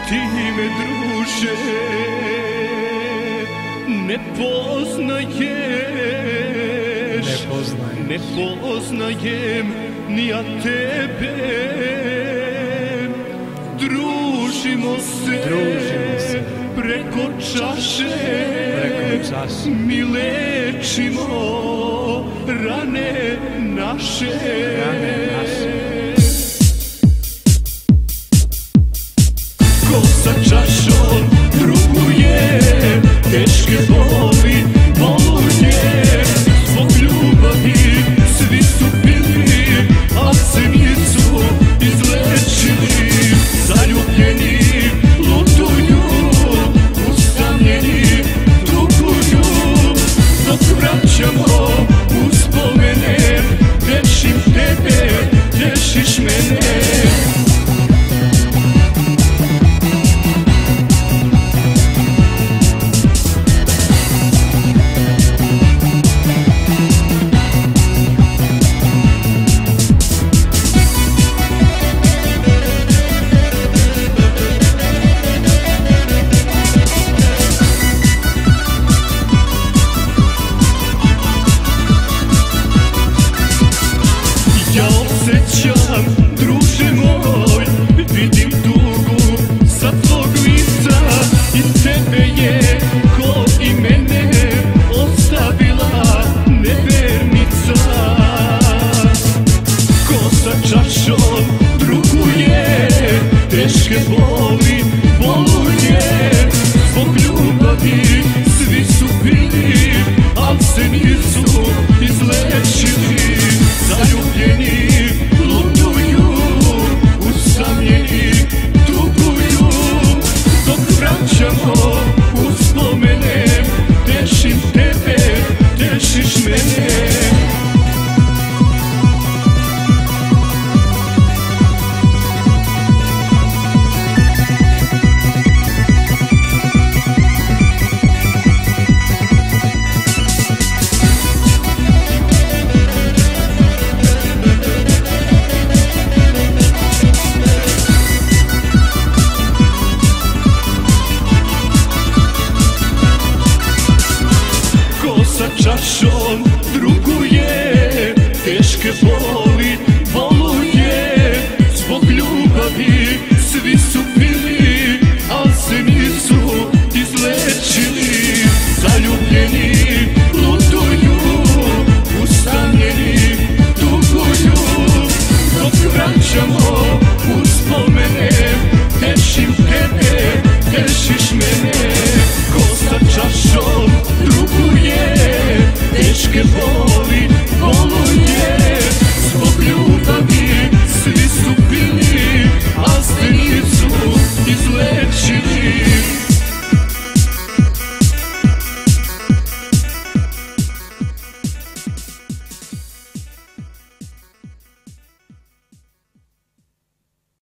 ti me druže ne poznaješ, ne poznajem ni ja tebe. Družimo se preko čaše, mi lečimo rane naše. Ko sa čašom druguje, teške boli boluje. Zbog ljubavi svi su bili, a cenicu izlečili. Zaljubljeni lutuju, usamljeni tuguju. Dok vraćamo uspomene, tešim tebe, tešiš mene. Ja osjećam, druže moj, vidim tugu sa tvog lica. I tebe je, ko i mene, ostavila nevernica. Ko sa čašom druguje, teške boli